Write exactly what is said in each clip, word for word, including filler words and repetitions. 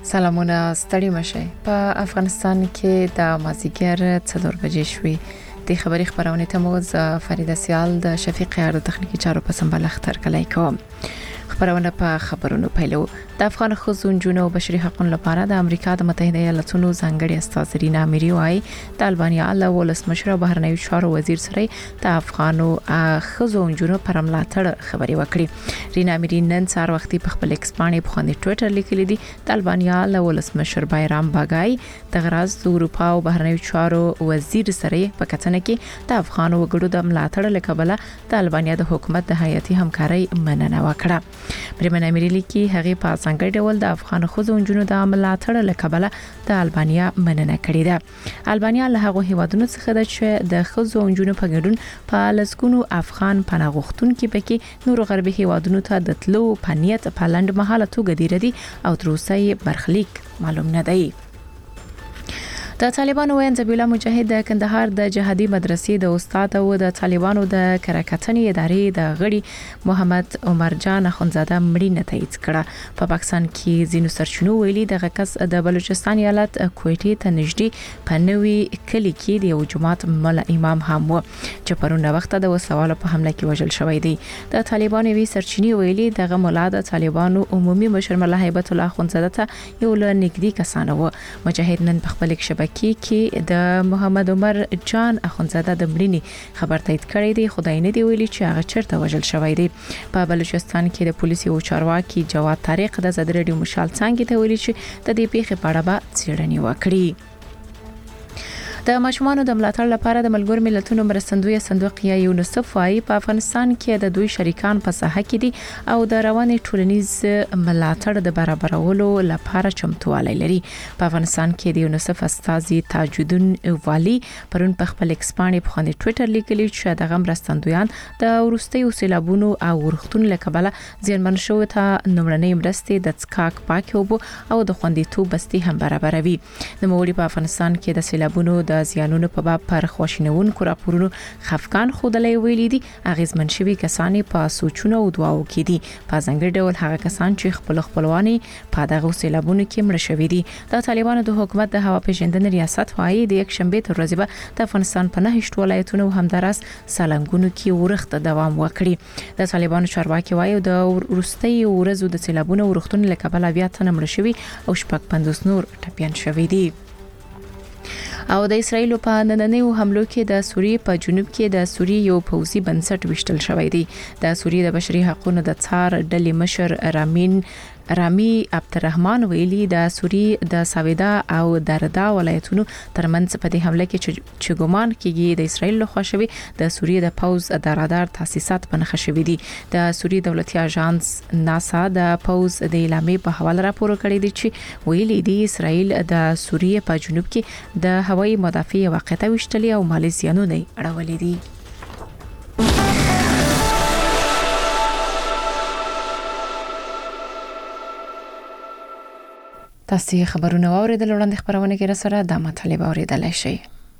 سلامونه ستړي مشه. په افغانستان کې د مازیګر څلور بجې شوې. د خبري خبرونه ته مو ز فریده سیال د شفیق یار د تخنیکی چارو په سمبال اختر کلای کوم. خبرونه په خبرونو پیلو. د افغان خزون جنو بشري حقوقو لپاره د امریکا د متحده ایالاتونو ځانګړي استاذ رینا میری وايي د البانیا له ولسمشر بهرنیو چارو وزیر سره د افغانو خزون جنو پر ملاتړ خبري وکړي. رینا میری نن سار وختي په خپل ایکس باندې په خپل ټوئیټر لیکلي دي د البانیا له ولسمشر بایرام باګای د غراز د اروپا او بهرنیو چارو وزیر سره په کتنه کې د افغانو وګړو د ملاتړ لکبله د البانیا د حکومت د حیاتي همکاري مننه وکړه. برمنه میری کی هغه په څنګه ډول د افغان خوځونجونو د ملاتړ لکبله د البانیا مننه کړې ده. البانیا له هغه هیوادونو څخه ده چې د خوځونجونو په ګډون په لسګونو افغان پناهغښتون کې پکې نور غربي هیوادونو ته د تلو پنیت په لند محاله توګه دی ردي او تر اوسه برخلیک معلوم نه دی. د طالبانو وین زبیلا مجاهد د کندهار د جهادي مدرسې د استاد او د طالبانو د کرکټنې ادارې د غړي محمد عمر جان اخونزاده مړینه تایید کړه. په پاکستان کې زینو سرچینو ویلي د غکس د بلوچستان ایالت کوټې ته نږدې پنوي کلی کې د یو جماعت مل امام هم و چې پرونه وخت د وسوالو په حمله کې وژل شوی دی. د طالبانو وی سرچینی ویلي دغه مولا د طالبانو عمومي مشر مله هیبت الله اخونزاده ته یو له نږدې کسانه و. مجاهد نن په خپل کې کې کې د محمد عمر جان اخونزاده د مړینې خبر تایید کړی دی. خدای نه دی ویلي چې هغه چیرته وژل شوی دی. په بلوچستان کې د پولیسو او چارواکي جواد طارق د زد ریډیو مشال څنګه ته ویلي چې د دې پیښې په اړه به څېړنې وکړي. د ماشومان د ملاتړ لپاره د ملګرو ملتونو مرستندوی صندوق یا یونیسف وايي په افغانستان کې د دوی شریکان په ساحه کې دي او د رواني ټولنیز ملاتړ د برابرولو لپاره چمتووالی لري. په افغانستان کې د یونیسف استاذ تاجدین والی پرون په خپل ایکس باندې په خپل ټوئیټر لیکلي چې د مرستندویان د ورستیو سیلابونو او ورختون لکبله زیانمن شو ته نمړنۍ مرستې د څکاک پاکوبو او د خوندیتوب بستي هم برابروي. د موړي په افغانستان کې د سیلابونو د زیانونو په باب پر خواشینونکو راپورونو خفقان خودلې ویلي دي. اغیزمن شوی کسان په سوچونو او دعاو کې دي. په ځنګړي ډول هغه کسان چې خپل خپلواني په دغه سیلابونو کې مړ شوي دي. د طالبانو د حکومت د هوا پیژندنې ریاست وايي د یک شنبه تر ورځې به د افغانستان په نه هیڅ ولایتونو همدارس سالنګونو کې ورخت دوام وکړي. د طالبانو چارواکي وايي د ورستي ورځو د سیلابونو ورختون لکبل بیا تنه مړ شوي او شپږ پنځوس نور ټپيان شوي دي. او د اسرایل په نننیو حملو کې د سوریې په جنوب کې د سوریې یو پوځي بنسټ وشتل شوی دی. د سوریې د بشري حقوقو د څار ډلې مشر رامین رامي عبدالرحمن ویلي د سوریې د ساویدا او دردا ولایتونو ترمنځ په دې حمله کې چې ګومان کېږي د اسرایل لخوا شوی د سوریې د پوز د رادار تاسیسات په نښه شوی دي. د سوریې دولتي اژانس ناسا د پوز د اعلامیې په حواله راپور کړی دی چې ویلي دی اسرایل د سوریې په جنوب کې د هوایي مدافع واقعیت وشتلې او مالي زیانونه اړولې دي. تاسو خبرونه واوریدل وړاندې خبرونه کې را سره د مطالب اوریدلای شئ.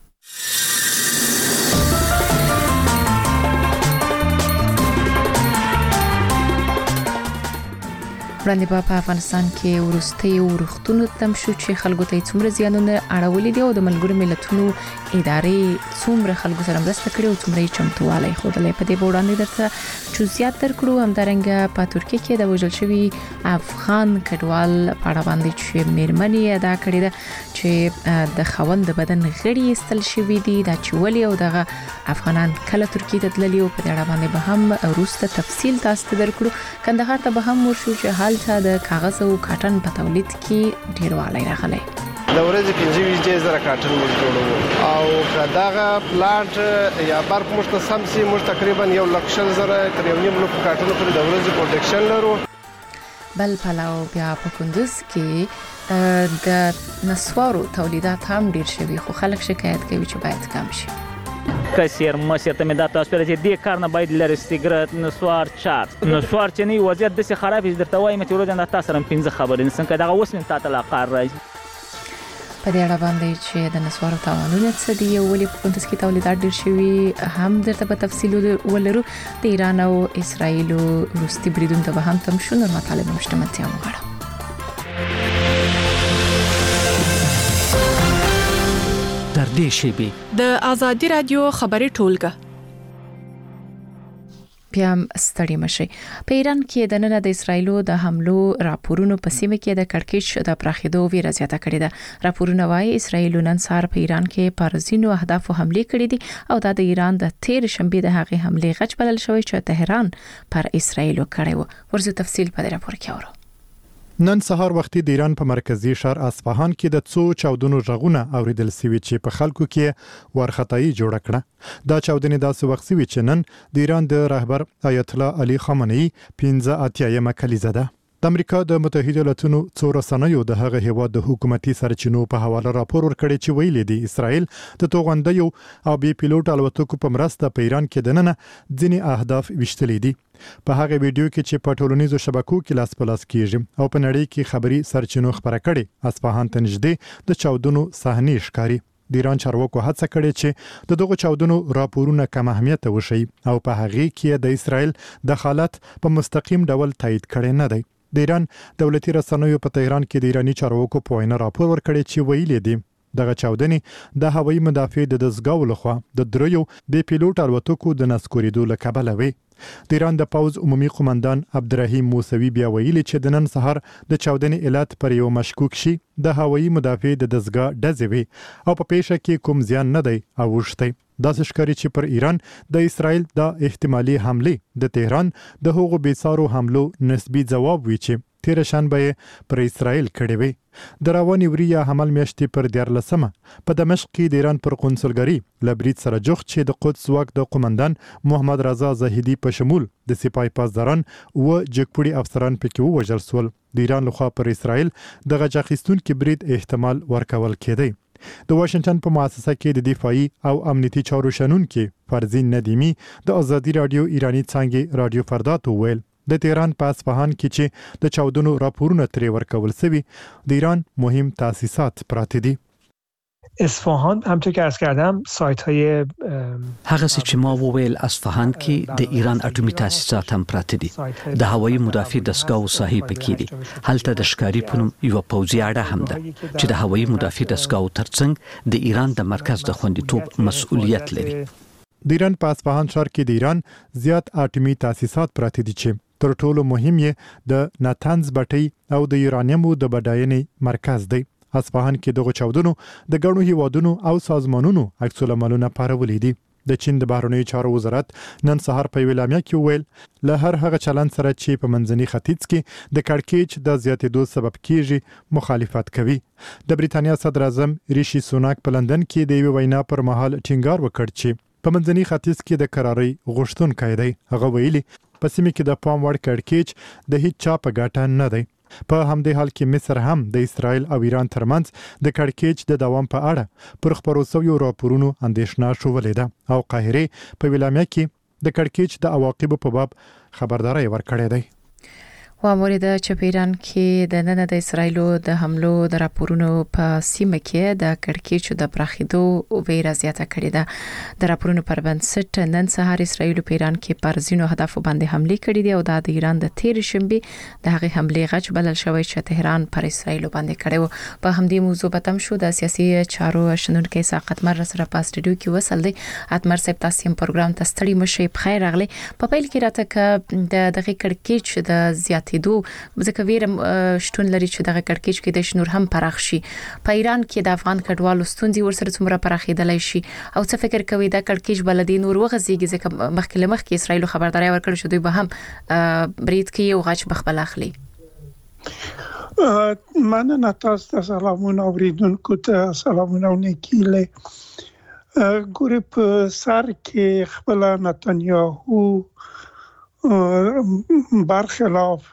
وړاندې په افغانستان کې ورستي ورختونو تم شو چې خلکو ته څومره زیانونه اړولې دي او د ملګرو ملتونو ادارې څومره خلکو سره مرسته کړې او څومره چمتووالی ښودلې. په دې وړاندې درته جزئیات درکړو. همدارنګه په ترکیه کې د وژل شوي افغان کډوال په اړه باندې چې میرمنې ادا کړې ده چې د خوند بدن غړي استل شوی دي دا چې ولې او دغه افغانان کله ترکیه ته تللي او په دې اړه باندې به هم وروسته تفصیل تاسو ته درکړو. کندهار ته به هم ورشو چې حال ته د کاغذ او کاټن په تولید کې ډیروالی راغلی. د ورځې پنځه ویشت زره کاټن موږ جوړوو او دغه پلانټ یا برق موږ ته سم سي موږ تقریبا یو لک شل زره تر یو نیم لک کاټن پورې د ورځې پروډکشن لرو. بل پلاو بیا په کندوز کې د نسوارو تولیدات هم ډیر شوي خو خلک شکایت کوي چې باید کم شي. کسیر مسیر ته مې دا تاسو ته چې دې کار نه باید لري سیګریټ نسوار چارج نسوار چې نه وضعیت د سي خراب دي درته وایم چې ورځ نه تاسو رم پنځه خبرې نسن کدا اوس مې تاسو لا قار راځي. په دې اړه باندې چې د نسوارو تاوانونه څه دي او ولې په کندوز کې تولیدات ډیر شوي هم درته په تفصیل ولرو. د ایران او اسرایل وروستي بریدونو ته به هم تم شو. نور مطالب مشتملتیا مغواړم. نږدې شي. د ازادي رادیو خبري ټولګه بیا ستړي مشي. په ایران کې د نن د اسرایلو د حملو راپورونو په سیمه کې د کړکېچ د پراخېدو ویره زیاته کړې ده. راپورونه وايي اسرایل نن سهار په ایران کې پر ځینو اهدافو حمله کړې دي او دا د ایران د تیر شنبه د هغې حمله غچ بلل شوی چې تهران پر اسرایل کړی و. ورزو تفصیل په راپور کې اورو. نن سهار وختي د ایران په مرکزی ښار اصفهان کې د څو چاودنو غږونه اوریدل شوي چې په خلکو کې ورختای جوړ کړه. دا چاودنې داسې وخت شوي چې نن د ایران د رهبر آیت الله علي خامنه‌ای پنځه اتیایم کلیزه ده. د امریکا د متحده ایالاتونو څو رسنیو د هغه هیواد د حکومتي سرچینو په حواله راپور ورکړی چې ویلي دی اسرائیل د توغندیو او بي پیلوټ الوتکو په مرسته په ایران کې دننه ځینې اهداف وشتلې دي. په هغه ویډیو کې چې په ټولنیزو شبکو کې لاس په لاس کیږي او په نړۍ کې خبري سرچینو خبره کړي اصفهان ته نږدې د چاودنو صحنې ښکاري. د ایران چارواکو هڅه کړې چې د دغه چاودنو راپورونه کم اهمیت وشي او په هغه کې د اسرائیل دخالت په مستقیم ډول تایید کړي نه دی. د ایران دولتي رسنیو په تهران کې د ایرانی چارواکو په وینا راپور ورکړی چې ویلي دي دغه چاودنې د هوایي مدافع د دزګاو لخوا د دریو بي پیلوټ الوتکو د نسکوریدو له کبله وي. د ایران د پوز عمومي قومندان عبدالرحیم موسوي بیا ویلي چې د نن سهار د چاودنې علت پر یو مشکوک شي د هوایي مدافع د دزګا ډزې وي او په پیښه کې کوم زیان نه دی اوښتی. دا ښکاري چې پر ایران د اسرائیل د احتمالي حمله د تهران د هغو بیسارو حملو نسبی جواب وی چې تیر شنبه پر اسرائیل کړی وي. د رواني وریا حمل میاشتې پر دیارلسمه په دمشق کې د ایران پر قونسلګری لبرید سره جوخ چې د قدس واک د قومندان محمد رضا زاهدی په شمول د سپای پاسداران او جګپوړي افسران پکې ووژل شول. د ایران لخوا پر اسرائیل د غچ اخیستونکو برید احتمال ورکول کېدی. د واشنگټن په مؤسسه کې د دفاعي او امنیتي چارو شنونکو فرزین ندیمی د ازادي رادیو ایرانی څنګه رادیو فردات ویل د تهران په اصفهان کې چې د چاودنو راپورونه ترې ورکول شوی د ایران مهم تاسیسات پراته دي. اصفهان همونطور که عرض کردم سایت های هغه چې ما وویل اصفهان کې د ایران اټومي تاسیسات هم پراته دي. د هوایي مدافع دستګاو صاحب کې دي. هلته د ښکاری پونم یو پوځي اډه هم ده چې د هوایي مدافع دستګاو ترڅنګ د ایران د مرکز د خوندیتوب مسؤلیت لري. د ایران په اصفهان ښار کې د ایران زیات اټومي تاسیسات پراته دي چې تر ټولو مهم یې د ناتنز بټۍ او د یورانیمو د بډاینې مرکز دی. اصفهان کې دغه چاودنو د ګڼو هیوادونو او سازمانونو عکس العملونه پارولې دي. د چین د بهرنیو چارو وزارت نن سهار په ویلامیا کې ویل له هر هغه چلند سره چې په منځني ختیځ کې د کړکېچ د زیاتېدو سبب کیږي مخالفت کوي. د بریتانیا صدر اعظم ریشي سوناک په لندن کې د یو وینا پر مهال ټینګار وکړ چې په منځني ختیځ کې د قراري غوښتونکو دی. هغه ویلي په سیمه کې د پام وړ کړکېچ د هیڅ چا په ګټه نه دی. په همدې حال کې مصر هم د اسرائیل او ایران ترمنځ د کړکېچ د دوام په اړه پر خبرو شویو راپورونو اندېښنه شولې ده او قاهره په ویلامیا کې د کړکېچ د عواقبو په باب خبرداري ورکړې ده. و مورد چې په ایران کې د نن د اسرایلو د حملو د راپورونو په سیمه کې د کړکېچ د پراخېدو ویره زیاته کړې ده. د راپورونو پر بنسټ نن سهار اسرایل په ایران کې پر ځینو هدفو باندې حمله کړې دي او دا د ایران د تیر شنبه د هغې حمله غچ بلل شوی چې تهران پر اسرایل باندې کړی و. په همدې موضوع به تم شو د سیاسي چارو شنونکو ساقط مر سره په سټډیو کې وصل دی. اتمر صاحب تاسو هم پروګرام ته ستړي مشي په خیر راغلی. په پیل کې راته ک د دغه کړکېچ د زیات دو ځکه ویرم شتون لري چې دغه کړکېچ کې د شنور هم پراخ شي. په ایران کې د افغان کډوالو ستونزې ورسره څومره پراخېدلای شي او څه فکر کوي دا کړکېچ بلدي نور وغځيږي ځکه مخکې له مخکې اسرائیل خبرداري ورکړه چې دوی به هم برید کوي او غچ بخبل اخلي. مننه تاسو ته سلامونه اوریدونکو ته سلامونه ونکیله. ګورې په سر کې خپل نتانیاهو برخلاف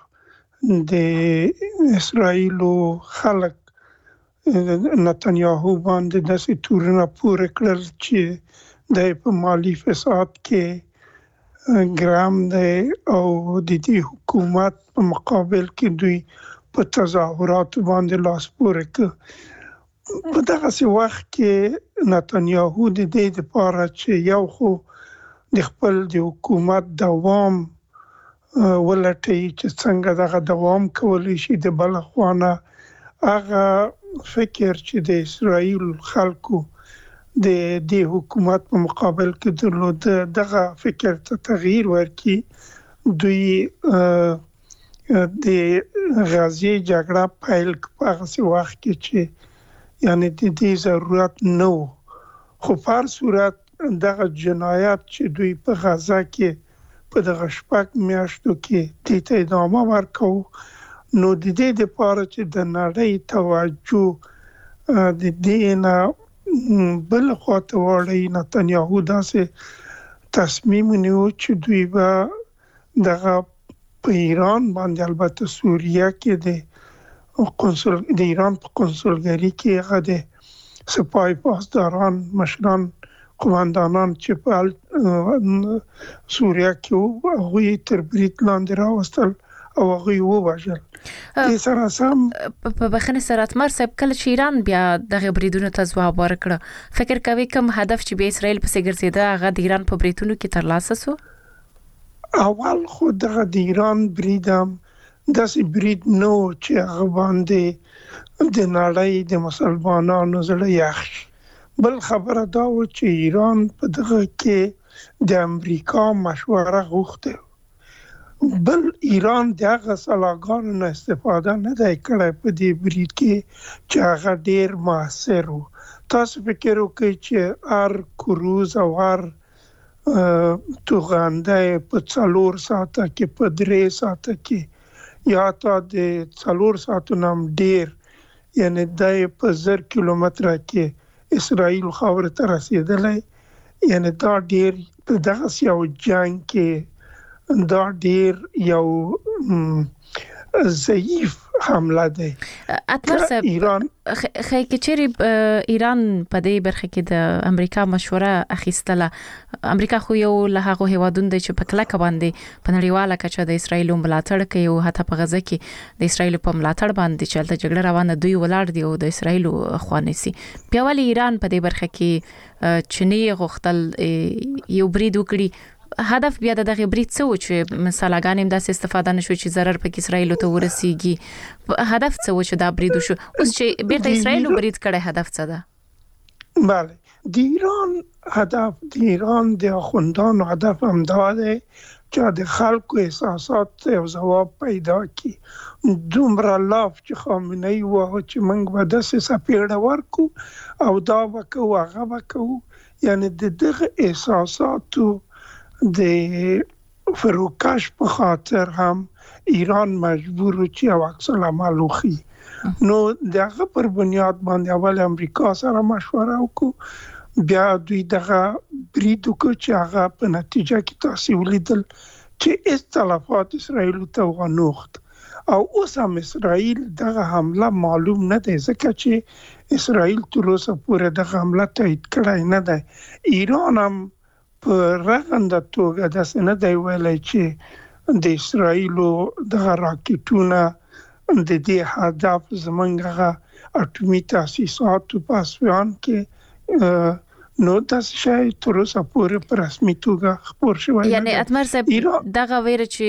د اسرائیل خلک نتانیاهو باندې داسې تورونه پورې کړل چې د په مالی فساد کې ګرام دی او د دې حکومت په مقابل کې دوی په تظاهرات باندې لاس پورې کړ. په دغه وخت کې نتانیاهو د دې لپاره چې یو خو د خپل د حکومت دوام ولټي چې څنګه دغه دوام کولی شي د بلخوانه هغه فکر چې د اسرائیل خلکو د د حکومت په مقابل کې درلود دغه فکر ته تغییر ورکړي. دوی د غزې جګړه پیل په هغه وخت کې چې یعنی د دې ضرورت نه و، خو په هر صورت دغه جنایات چې دوی په غزه کې په دغه شپږ میاشتو کې د ادامه ورکوي، نو د دې لپاره چې د نړۍ توجه د دې نه بل خواته واړي، نتنیاهو داسې تصمیم نیو چې دوی به دغه په ایران باندې، البته سوریه کې د قنصل د ایران په قنصلګری کې هغه د سپاه پاسداران مشران قوماندانان چې په سوریه کې هغوی تر برید لاندې راوستل او هغوی ووژل. د سره سم په بخنه سراتمر صاحب کله چې ایران بیا دغه بریدونو ته ځواب ورکړ، فکر کوي کوم هدف چې به اسرائیل په سګرزیده هغه د ایران په بریدونو کې ترلاسه سو؟ اول خو دغه د ایران بریدم داسې برید نو چې هغه باندې د نړۍ د مسلمانانو زړه یخ. بل خبره دا و چې ایران په دغه کې د امریکا مشوره غوښته، بل ایران دغه سلاګانو نه استفاده نه دی کړی په دې برید کې چې هغه ډیر موثر و. تاسو فکر وکړئ چې هر کروز او هر توغنده په څلور ساعته کې په درې ساعته کې یا تا د څلور ساعتو نام ډیر، یعنی دای په زر کیلومتره کې اسرائیل خاور ته رسیدلی، یعنی دا ډیر دغه یو جنگ کې دا ډیر یو ضعیف حمله ده. اتمر صاحب ایران خی کچری ایران په دې برخه کې د امریکا مشوره اخیستله. امریکا خو یو له هغه هیوادونو دی چې په کلکه باندې په نړیواله کچه د اسرایل ملاتړ کوي او حتی په غزه کې د اسرایل په ملاتړ باندې چې د جګړه روانه دوی ولاړ دی او د اسرایل خوانسي. بیا ولې ایران په دې برخه کې چینی غوښتل یو برید وکړي؟ هدف بیا د دغه برید څه و چې مثلاګان هم داسې استفاده نشو چې ضرر پکې اسرائیل ته ورسیږي؟ هدف څه و چې دا برید شو؟ اوس چې بیرته اسرائیل برید کړي هدف څه ده؟ بله، د ایران هدف د ایران د خوندانو هدف هم دا دی چې د خلکو احساسات او ځواب پیدا کړي. دومره لاف چې خامنه ای وایي چې موږ به داسې سپېړه ورکو او دا وکړو هغه وکړو، یعنی د دغه احساساتو د فروکش په خاطر هم ایران مجبور چې او عکس العمل وکړي. نو دغه پر بنیاد باندې اول امریکا سره مشوره وکړو، بیا دوی دغه برید وکړ چې هغه په نتیجه کې تاسو ولیدل چې استلافات اسرائیل ته ونوخت او اوس هم اسرائیل دغه حمله معلوم نه دی ځکه چې اسرائیل تر اوسه پورې دغه حمله تایید کړی نه دی. ایران هم په رغنده توګه داسې نه دی ویلی چې د اسرائیلو دغه راکټونه د دې هدف زمونږ هغه اټومي تاسیساتو په اسوان کې نو تاسو شای تر اوسه پورې په رسمي توګه خبر شوی. یعنی اتمر صاحب دغه ویره چې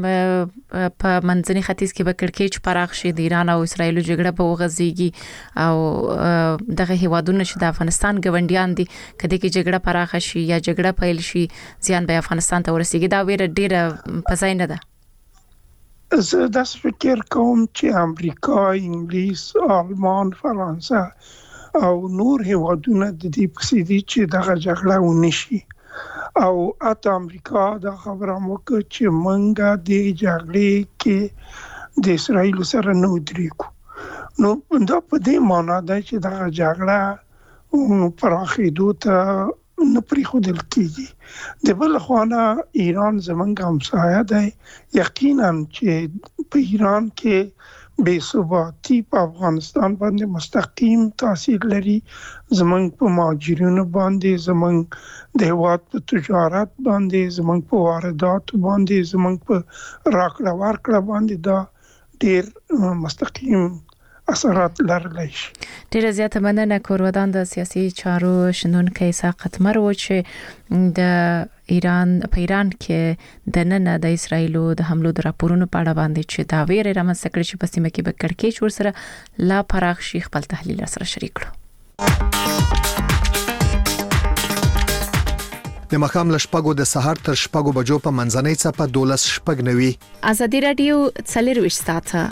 په منځني ختیځ کې به کړکېچ پراخ شي، د ایران او اسرایل جګړه به وغځيږي او دغه هیوادونه چې د افغانستان ګوندیان دي کله کې جګړه پراخ شي یا جګړه پیل شي ځان به افغانستان ته ورسیږي، دا ویره ډیره پځای نه ده. زه داسې فکر کوم چې امریکا، انګلیس، آلمان، فرانسه او نور هیوادونه د دې پسې دي چې دغه جګړه ونشي او اته امریکا دا خبره وکړه چې منګه د جګړې کې د اسرائیل سره نه ودرېږو. نو دا په دې معنی ده چې دغه جګړه پراخېدو ته نه پرېښودل کېږي. د بل خوا ایران زموږ همسایه دی، یقینا چې په ایران کې بے ثباتی په افغانستان باندې مستقیم تاثیر لري، زمونږ په مهاجرینو باندې، زمونږ د هیواد په تجارت باندې، زمونږ په واردات باندې، زمونږ په راکړه ورکړه باندې دا ډیر مستقیم اثرات لرلی شي. ډیره زیاته مننه. کورودان د سیاسي چارو شنونکی اسحاق اتمر و چې د ایران په ایران کې د نن د اسرایل د حملو د راپورونو په اړه باندې چې دا ویره رامنځته کړي چې په سیمه کې به کړکېچ ورسره لا پراخ شي خپل تحلیل سره شریک کړو. د مخام ل شپږو د سهار تر شپږو بجو په منځنۍ څپه دولس شپږ نوي. ازادي رادیو څلرويشت ساعته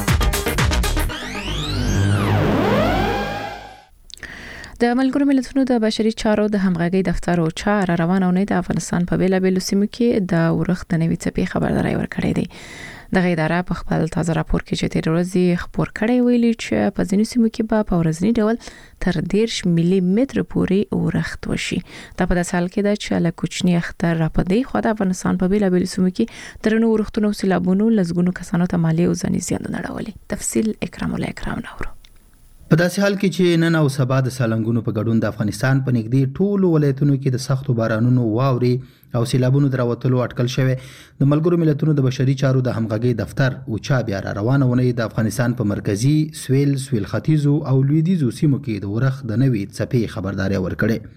د ملګرو ملتونو د بشري چارو د همغږي دفتر او چار روانونه د افغانستان په بیلابېلو سیمو کې د ورښت د نوي څپې خبرداري ورکړې ده. د اداره په خپل تازه راپور کې چې تیر ورځې خبر کړی ویلي چې په ځینو سیمو کې به په ورځنی ډول تر دیرش ملي متر پورې ورښت وشي. دا په داسې حال کې ده چې له کوچني اختر را پدې خو د افغانستان په بیلابېلو سیمو کې درنو ورښتونو سیلابونو لزګونو کسانو ته مالی او ځاني زیانونه راوړي. تفصیل اکرام الله اکرام نورو. په داسې حال کې چې نن او سبا د سالنګونو په ګډون د افغانستان په نږدې ټولو ولایتونو کې د سختو بارانونو واوري او سیلابونو دراوتلو اټکل شوی. د ملګرو ملتونو د بشري چارو د همغږي دفتر او چا بیا را روانونه د افغانستان په مرکزی سویل سویل ختیځو او لویدیځو سیمو کې د ورښت د نوي څپې خبرداري ورکړي.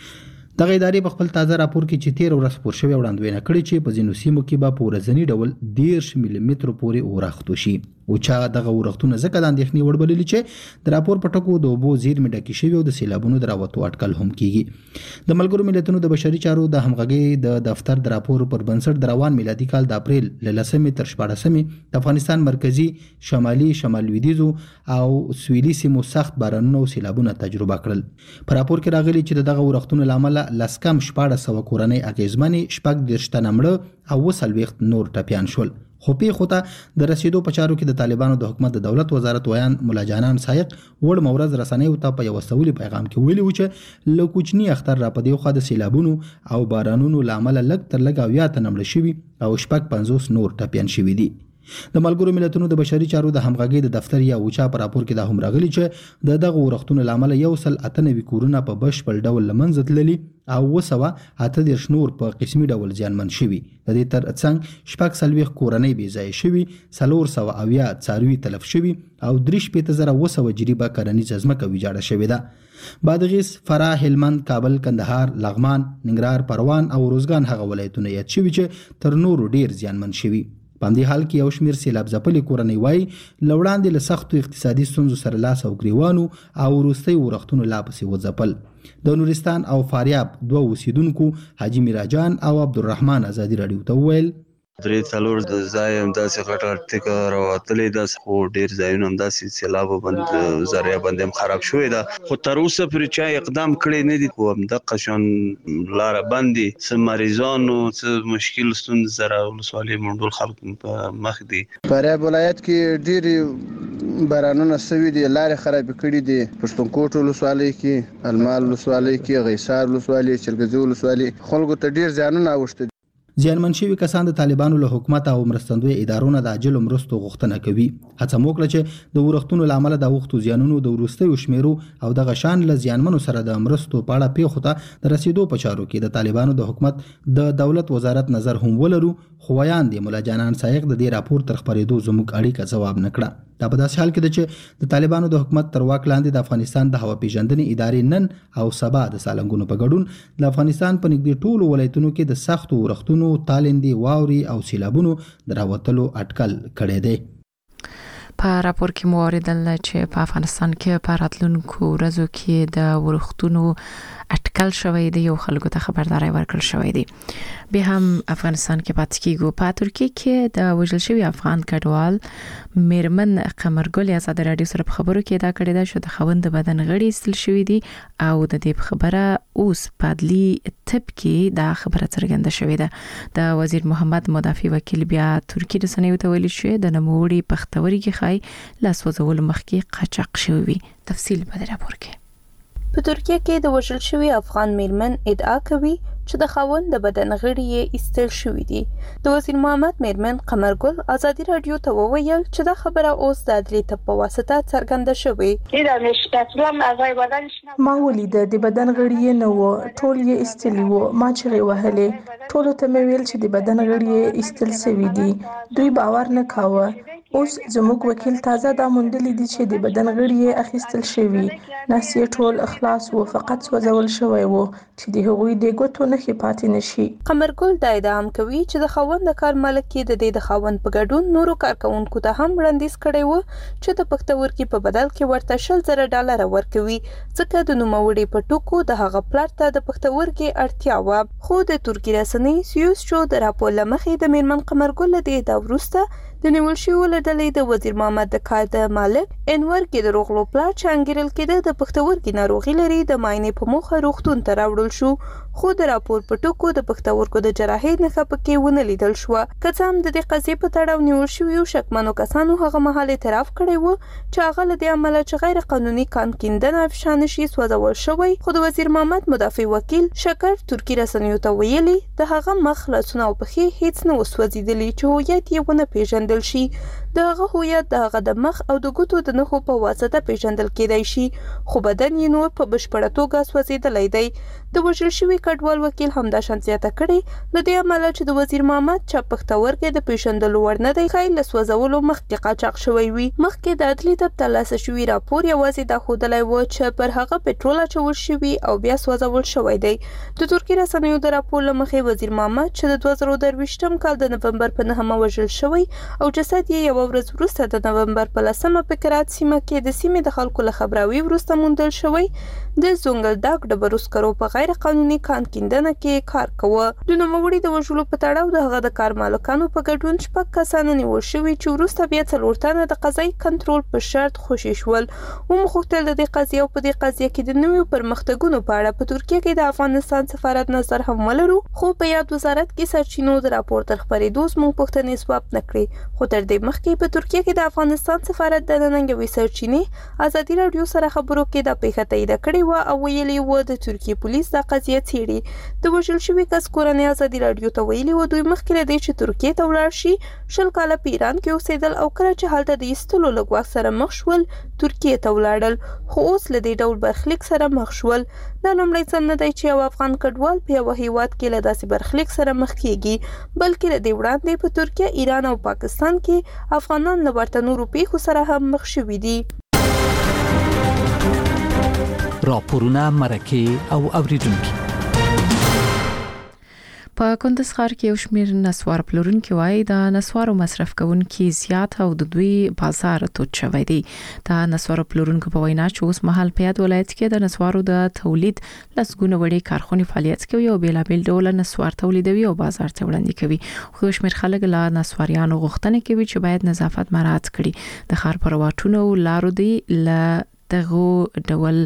دغه ادارې په خپل تازه راپور کې چې تیر ورځ خبر شوی وړاندوینه کړې چې په ځینو سیمو کې به په ورځنی ډول دیرش ملي متر پورې ورښت وشي. او چا دغه ورښتونه ځکه د اندېښنې وړ بللي چې د راپور په ټکو د اوبو زیرمې ډکې شوي او د سیلابونو د راوتو اټکل هم کیږي. د ملګرو ملتونو د بشري چارو د همغږي د دفتر د راپور پر بنسټ د روان میلادي کال د اپریل له لسمې تر شپاړسمې د افغانستان مرکزی شمالي شمال لویدیځو او سویلي سیمو سخت بارانونه او سیلابونه تجربه کړل. په راپور کې راغلي چې دغه ورښتونو لامل لسکم شپاړس سوه کورنۍ اغیزمنې شپږ دېرش تنه مړه او اووه څلوېښت نور ټپیان شول. خو پیښو ته د رسیدو په چارو کې د طالبانو د حکومت د دولت وزارت ویان مولا جانان سایق وړ مورز رسنیو ته په یو سولي پیغام کې ویلي و چې له کوچني اختر را پدې خو د سیلابونو او بارانونو لامل لږ تر لږ اویا تنه مړه شوي او شپږ پنځوس نور ټپیان شوي دي. د ملګرو ملتونو د بشري چارو د همغږي د دفتر یا اوچا پر راپور کې دا هم راغلي چې د دغه ورښتونو لامل یو سل اته نوي کورونه په بشپړ ډول لمنځه تللي او اووه سوه اته دېرش نور په قسمي ډول زیانمن شوي. د دې تر څنګ شپږ څلوېښت کورنۍ بې ځایه شوي، څلور سوه اویا څاروي تلف شوي او درې شپېته زره اووه سوه جریبه کرنیزه ځمکه ویجاړه شوې ده. بادغیس، فراه، هلمند، کابل، کندهار، لغمان، ننګرهار، پروان او روزګان هغه ولایتونه یاد شوي چې تر نورو ډیر زیانمن شوي. په همدې حال کې یو شمېر سیلاب ځپلې کورنۍ وایي له وړاندې له سختو اقتصادي ستونزو سره لاس او ګریوانو او وروستۍ ورښتونو لا پسې وځپل. د نورستان او فاریاب دوه اوسیدونکو حاجي میراجان او عبدالرحمن ازادي راډیو ته وویل درې څلور د ځای هم داسې غټ ارتکه راوتلې ده، خو ډېر ځایونه هم داسې سیلابو باندې ذریعه باندې هم خراب شوې ده، خو تر اوسه پرې چا اقدام کړی نه دي. خو همدغه شان لاره بند دي، څه مریضانو څه مشکل ستونزې سره ولسوالۍ منډول خلکو په مخ دي. فاریاب ولایت کې ډېرې بارانونه سوي دي، لارې خرابې کړي دي. پښتونخوا ولسوالۍ کې، المال ولسوالۍ کې، غیسار ولسوالۍ، چلګزي ولسوالۍ خلکو ته ډېر زیانونه اوښتي. زیانمن شوي کسان د طالبانو له حکومت او مرستندوی ادارو نه د عاجلو مرستو غوښتنه کوي. هڅه مو کړه چې د ورښتونو له امله د اوښتو زیانونو د وروستیو شمیرو او دغه شان له زیانمنو سره د مرستو په اړه پیښو ته د رسیدو په چارو کې د طالبانو د حکومت د دولت وزارت نظر هم ولرو. خو ویان دی مولا جانان سایق د دې راپور تر خبرېدو زموږ اړیکه ځواب نه کړه. دا په داسې حال کې ده چې د طالبانو د حکومت تر واک لاندې د افغانستان د هوا پیژندنې ادارې نن او سبا د سالنګونو په ګډون د افغانستان په نږدې ټولو ولایتونو کې د سختو ورښتونو، تالندې، واوري او سیلابونو د راوتلو اټکل کړی دی. په راپور کې مو اوریدل چې په افغانستان کې په راتلونکو ورځو کې د ورښتونو اټکل شوی دی او خلکو ته خبرداري ورکړل شوی دی. به هم افغانستان کې پاتې کیږو. په ترکیه کې د وژل شوی افغان کډوال میرمن قمرګل آزاد رادیو سره په خبرو کې دا کړی دا چې د خوند بدن غړي استل شوی دی او د دې خبره اوس پادلی تپ کې دا خبره څرګنده شوې ده. د وزیر محمد مدافع وکیل بیا ترکیه د سنوي ته ویلي چې د نوموړي پختوري کې خای لاس وزول مخکې قاچاق شوی. تفصیل په راپور کې. په ترکیه کې د وژل شوی افغان میرمن ادعا کوي چې د خاوند د بدن غړي یې ایستل شوي دي. د وزیر محمد میرمن قمرګل آزادي رادیو ته وویل چې دا خبره اوس د عدلي تپ په واسطه څرګنده شوې. ما ولید د بدن غړي یې نه و، ټول یې ایستلي وو. ما چغې وهلې، ټولو ته مې ویل چې د بدن غړي یې ایستل شوي دي. دوی باور نه کاوه. اوس زموږ وکیل تازه دا موندلي دي چې د بدن غړي یې اخیستل شوي، نس یې ټول خلاص و، فقط سوځول شوی و چې د هغوی د ګوتو نښې پاتې نشي. قمرګل دا ادعا هم کوي چې د خاوند د کار مالک کې د دې د خاوند په ګډون نورو کارکونکو ته هم وړاندیز کړی و چې د پښتورګي په بدل کې ورته شل زره ډالره ورکوي، ځکه د نوموړي په ټکو د هغه پلار ته د پښتورګي اړتیا وه. خو د ترکي رسنۍ سیوس شو د راپور له مخې د میرمن قمرګل له دې ادعا وروسته د نیول شویو له ډلې د وزیر محمد د کار د مالک انور کې د روغلو پلار چې انګیرل کېده د پښتورګي ناروغي لري د معاینې په موخه روغتون ته راوړل شو، خو د راپور په ټکو د پښتورګو د جراحۍ نښه پکې ونه لیدل شوه. که څه هم د دې قضیې په تړاو نیول شویو شکمنو کسانو هغه مهال اعتراف کړی و چې هغه له دې امله چې غیر قانوني کان کیندنه افشا نشي سوځول شوی، خو د وزیر محمد مدافع وکیل شکر ترکي رسنیو ته ویلي د هغه مخ، لاسونه او پښې هیڅ نه وسوځېدلي چې هویت یې ونه پیژندل شي. د هغه هویت د هغه د مخ او د ګوتو د نښو په واسطه پیژندل کېدای شي، خو بدن یې نور په بشپړه توګه سوځېدلی دی. د وژل شوي کډوال وکیل همداشان زیاته کړې له دې امله چې د وزیر محمد چې پښتورګي د پیژندلو وړ نه دی، ښایي له سوځولو مخکې قاچاق شوی وي. مخکې د عدلي طب ترلاسه شوي راپور یوازې دا ښودلی و چې پر هغه پټرول اچول شوي او بیا سوځول شوی دی. د ترکي رسنیو د راپور له مخې وزیر محمد چې د دوه زره درویشتم کال د نومبر په نهمه وژل شوی او جسد یې یوه ورځ وروسته د نومبر په لسمه په کرات سیمه کې د سیمې د خلکو له خبراوي وروسته موندل شوی. د زونګلداک ډبرو سکرو په غیر قانوني کان کیندنه کې کار کوه. د نوموړي د وژلو په تړاو د هغه د کار مالکانو په ګډون شپږ کسان نیول شوي چې وروسته بیا څلور تنه د قضایي کنټرول په شرط خوشي شول. وموغوښتل د دې قضیې او په دې قضیه کې د نویو پرمختګونو په اړه په ترکیه کې د افغانستان سفارت نظر هم ولرو، خو په یاد وزارت کې سرچینو د راپور تر خپرېدو زموږ پوښتنې ځواب نه کړې. خو تر دې مخکې په ترکیه کې د افغانستان سفارت د نن یوې سرچینې ازادي راډیو سره خبرو کې دا پیښه تایید کړې وه او ویلي وو د ترکیې پولیس دا قضیه څېړي. د وژل شوي کس کورنۍ ازادي راډیو ته ویلي وو دوی مخکې له دې چې ترکیې ته ولاړ شي شل کاله په ایران کې اوسېدل او کله چې هلته د ایستلو له ګواښ سره مخ شول ترکیې ته ولاړل، خو اوس له دې ډول برخلیک سره مخ شول. دا لومړی ځل نه دی چې یو افغان کډوال په یوه هیواد کې له داسې برخلیک سره مخ کیږي، بلکې له دې وړاندې په ترکیه، ایران او پاکستان کې افغانان له ورته نورو پیښو سره هم مخ شوي دي. راپورونه، مرکې او اوریدونکي. په کندز ښار کې یو شمېر نسوار پلورونکي وایي د نسوارو مصرف کوونکي زیات او د دوی بازار توت شوی دی. د نسوارو پلورونکو په وینا چې اوس مهال په یاد ولایت کې د نسوارو د تولید لسګونه وړې کارخونې فعالیت کوي او بیلابیل ډول نسوار تولیدوي او بازار ته وړاندې کوي. خو شمېر خلک له نسواریانو غوښتنه کوي چې باید نظافت مراعات کړي. د ښار پر واټونو لارو دی له دغه ډول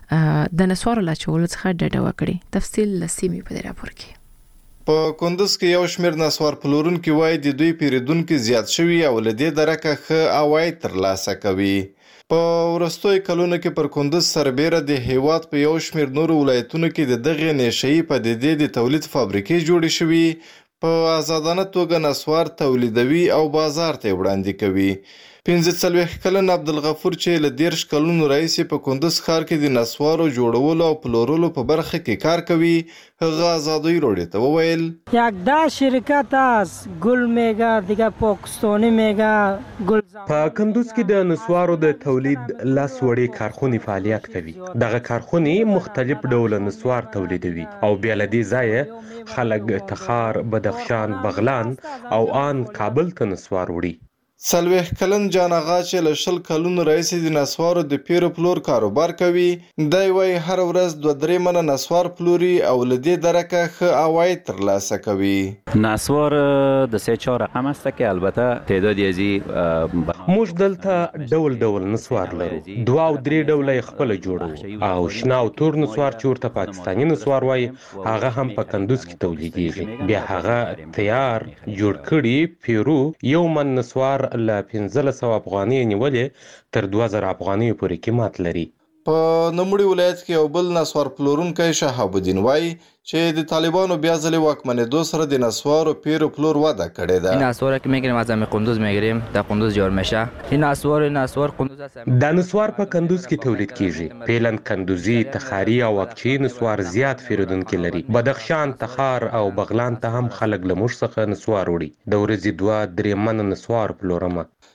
د نسوارو لا چولو څخه ډډه وکړي. تفصیل لسیمې په دې راپور کې. په کندز کې یو شمېر نسوار پلورونکي وایي د دوی پیرودونکي زیات شوي او له دې درکه ښه عواید ترلاسه کوي. په وروستیو کلونو کې پر کندز سربیره د هیواد په یو شمېر نورو ولایتونو کې د دغې نشهیي پدیدې د تولید فابریکې جوړې شوي، په آزادانه توګه نسوار تولیدوي او بازار ته وړاندې کوي. پنځه څلوېښت کلن عبدالغفور چې له دېرش کلونو راهیسې په کندز ښار کې د نسوارو جوړولو او پلورلو په برخه کې کار کوي، هغه آزادی راډیو ته وویل یک ده شرکت است گل میگه دیگه پاکستانی میگه گل. په کندوز کې د نسوارو د تولید لس وړې کارخونې فعالیت کوي. دغه کارخونې مختلف ډول نسوار تولیدوي او بیا له دې ځایه خلک تخار، بدخشان، بغلان او آن کابل ته نسوار وړي. څلوېښت کلن جان آغا چې له شل کلونو راهیسې د نسوارو د پیر و پلور کاروبار کوي، دی وایي هر ورځ دوه درې منه نسوار پلوري او له دې درکه ښه عواید ترلاسه کوي. نسوار د سه چهار رقم است که البته تعداد یزی موږ دلته ډول ډول نسوار لرو، دوه او درې ډوله یې خپله جوړو او شنه او تور نسوار چې ورته پاکستاني نسوار وایي هغه هم په کندوز کې تولیدیږي. بیا هغه تیار جوړ کړي پیرو یو من نسوار له پنځلس سوه افغانۍ نیولې تر دوه زره افغانۍ پورې قیمت لري. په نوموړي ولایت کې یو بل نسوار پلورونکی شهاب الدین وایي چې د طالبانو بیا ځلې واکمنېدو سره د نسوارو پیر و پلور وده کړې ده. این نسوار که میگیریم از همین قندوز میگیریم در قندوز جور میشه. این نسوار این نسوار قندوز است. دا نسوار په کندوز کې تولید کیږي. پیلن کندوزی، تخاری او اقچی نسوار زیات پیرودونکي لري. بدخشان، تخار او بغلان ته هم خلک له موږ څخه نسوار وړي. د ورځې دوه درې منه نسوار پلورمه.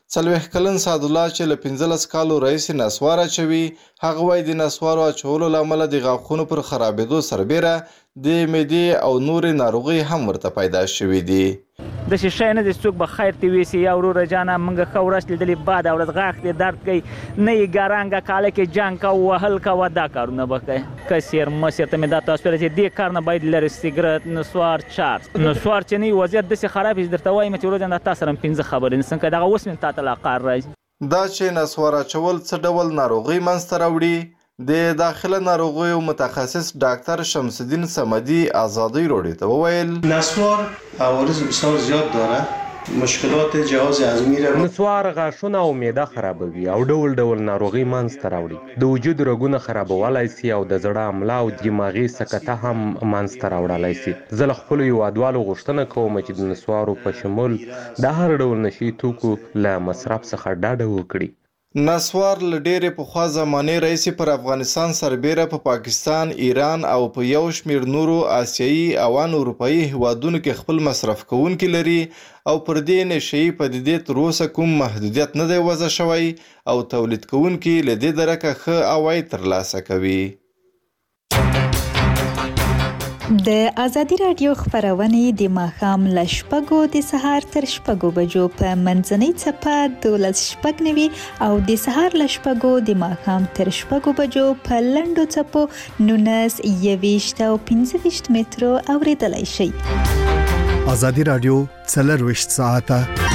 څلوېښت کلن سعدالله چې له پنځلس کالو راهیسې نسوار اچوي، هغه وایي د نسوارو اچولو له امله د غاښونو پر خرابېدو سربیره د معدې او نورې ناروغۍ هم ورته پیدا شوي دي. داسې شی نه دی څوک به خیر دې ویسي یا وروره جانه موږ ښه ورځ لیدلې بده ورځ غاښ دې درد کوي نه یې ګرانګه کاله کې جنګ کوه وهل کوه دا کارونه به کوي. کسیر مسیر ته مې دا تاسو چې دې کار نه باید لرې سګرټ نسوار چارج نسوار چې نه وي وضعیت داسې خراب چې درته وایم چې ورځ نه تا سره پنځه خبرې نسم کوي دغه اوس مې تا ته لا کار راځي. دا چې نسوار اچول څه ډول ناروغۍ منځته راوړي د داخله ناروغیو متخصص ډاکټر شمس الدین صمدی آزادی روډي ته وویل نسوار عوارض بسیار زیاد داره، مشکلات جهاز هضمی را نسوار غاښونه او معده خرابوي او ډول ډول ناروغي منځته راوړي، د وجود رګونه خرابولای شي او د زړه حمله او دماغي سکته هم منځته راوړلای شي. زه له خپلو هیوادوالو غوښتنه کوم چې د نسوارو په شمول د هر ډول نشي توکو له مصرف څخه ډډه وکړي. نسوار له ډېرې پخوا زمانې راهیسې پر افغانستان سربیره په پاکستان، ایران او په یو شمېر نورو آسیایي او ان اروپایي هیوادونو کې خپل مصرف کوونکي لري او پر دې نشهیي پدیدې تر اوسه کوم محدودیت نه دی وضع شوی او تولید کوونکي له دې درکه ښه عواید ترلاسه کوي. د ازادي راډیو خبرونه د ماښام له شپږو د سهار تر شپږو بجو په منځنۍ څپه دولس شپږ نوي او د سهار له شپږو د ماښام تر شپږو بجو په لنډو څپو نولس یویشت او پنځه ویشت مترو اوریدلای شئ. ازادي راډیو څلرویشت ساعته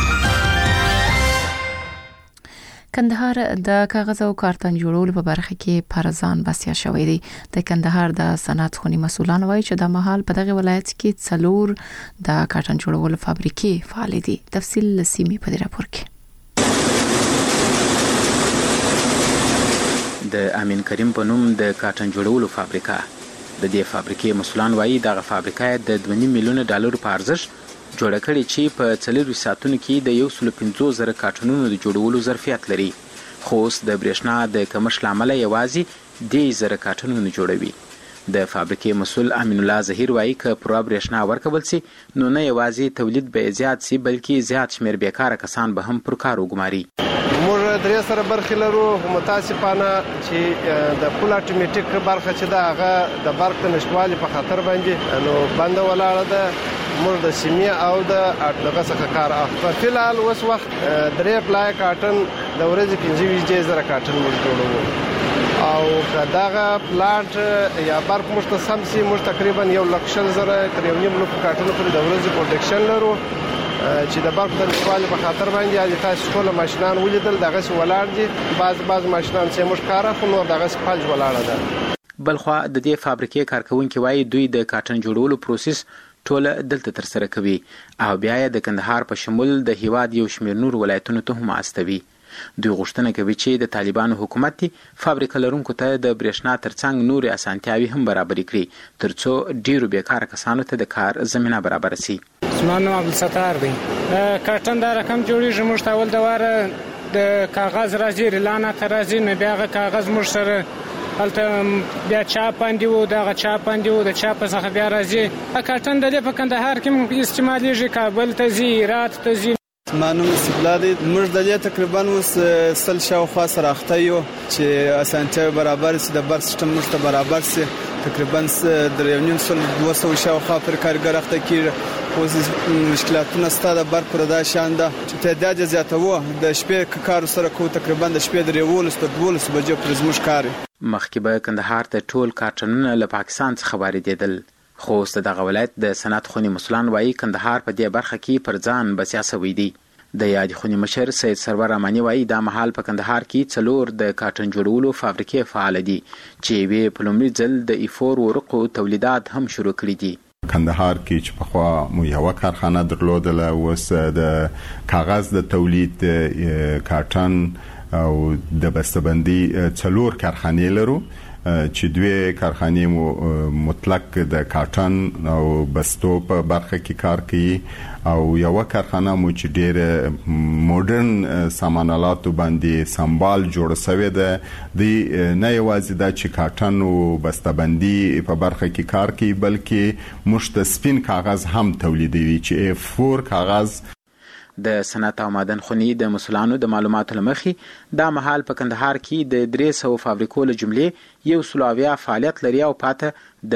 کندهار د کاغذ او کارتن جوړولو په برخه کې پرځان بسیا شوې دي. د کندهار د صنعت خونی مسولان وایي چې د مهال په دغه ولایت کې څلور د کارتن جوړولو فابریکې فعال دي. تفصیل لسیمه په دې راپور کې. د امین کریم په نوم د کارتن جوړولو فابریکه د دې فابریکې مسولان وایي دغه فابریکه د دوه نیم میلیون ډالر په ارزښت جوړه کړې چې په څلور ساعتونو کې د یو سل پنځوس زره کارټونونو د جوړولو ظرفیت لري، خو اوس د برېښنا د کمښت له امله یوازې درې زره کارټونونه جوړوي. د فابریکې مسؤل امین الله ظهیر وایي که پوره برېښنا ورکول سي نو نه یوازې تولید به زیات سي بلکې زیات شمېر بیکاره کسان به هم پر کار وګماري. موږ درې سره برخې لرو، متاسفانه چې د فول اټومیټیک برخه چې ده هغه د برق د نشتوالي په خاطر باندې نو بنده ولاړه ده. موږ د سیمې او د دغه څخه کار اخلو. په فلحال اوس وخت درې پلای کارټن د ورځې پنځه ویشت زره کارټن موږ جوړوو او که دغه پلانټ یا برق موږ ته سم سي موږ تقریبا یو لک شل زره تر یو نیم لک کارټنو پورې د ورځې پروډکشن لرو چې د برق د نشتوالي په خاطر باندې د تاسو ټول ماشینان ولیدل دغه څه ولاړ دي، بعض بعض ماشینان چې موږ کار اخلو نو دغه څه فلج ولاړه ده. بلخوا د دې فابریکې کارکونکي وایي دوی د کارټن جوړولو پروسس ټول دلته تر سره کوي او بیا یې د کندهار په شمول د هیواد یو شمېر نور ولایتونو ته هم استوي. دوی غوښتنه کوي چې د طالبانو حکومت فابریکه لرونکو ته د برېښنا ترڅنګ نورې اسانتیاوي هم برابر کړي ترڅو ډیرو بیکاره کسانو ته د کار زمینه برابر شي. زما نوم عبدالستار دی. کارټن دا رقم جوړیږي موږ ته اول د واره د کاغذ راځي ریلانه ته راځي نو بیا هغه کاغذ موږ سره هلته بیا چاپ باندې وو دغه چاپ باندې وو د چاپ څخه بیا راځي. کارټن د دې په کندهار کې استعمالیږي، کابل ته ځي، هرات ته ځي. ما نوم استقلال دی. موږ د دې تقریبا اوس سل شاوخوا سره اخته یو چې اسانتیاوې برابر شي، د بر سیستم موږ ته برابر شي. تقریبا د یو نیم سل دوه سوه شاوخوا پر کارګر اخته کېږي. اوس مشکلاتونه ستا د بر پر دا شان ده چې تعداد یې زیاتوه د شپې کار سره کوو تقریبا د شپې د یولس تر دولسو بجو پر زموږ کار. مخکې به کندهار ته ټول کارټنونه له پاکستان څخه واردېدل، خو اوس د دغه ولایت د صنعت خونی مسولان وایي کندهار په دې برخه کې پر ځان بسیا سوی دی. د یاد خونی مشر سید سرور رحماني وایي دا مهال په کندهار کې څلور د کارټن جوړولو فابریکې فعال دي چې یې په لومړي ځل د ایفور ورقو تولیدات هم شروع کړي دي. کندهار کې چې پخوا مو یو کارخانه درلودله، اوس د کاغذ د تولید کارټن او د بسته‌بندي څلور کارخانې لرو چې دوی کارخانې مو مطلق د کارټن او بستو په برخه کې کار کوي او یو کارخانه مو چې ډېر مدرن سامانالاتو باندې سمبال جوړ شوی ده. د نه یوازې د چې کارټن او بسته‌بندي په برخه کې کار کوي بلکې مشت سپین کاغذ هم تولیدوي چې اف فور کاغذ. د صنعت او معدن خونی د مسولانو د معلوماتو لمخې دا مهال په کندهار کې د درې سوه فابریکو له جملې یو سل او اویا فعالیت لري او پاته